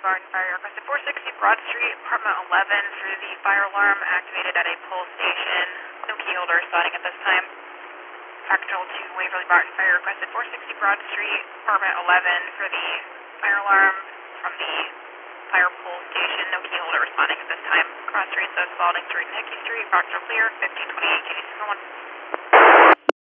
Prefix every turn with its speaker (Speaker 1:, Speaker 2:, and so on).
Speaker 1: Barton Fire requested 460 Broad Street, apartment 11 for the fire alarm activated at a pole station. No key holder responding at this time. Fractal to Waverly Barton Fire requested 460 Broad Street, apartment 11 for the fire alarm from the fire pole station. No key holder responding at this time. Cross streets of Spalding Street and Hickey Street. Fractal clear, 1528 KD 1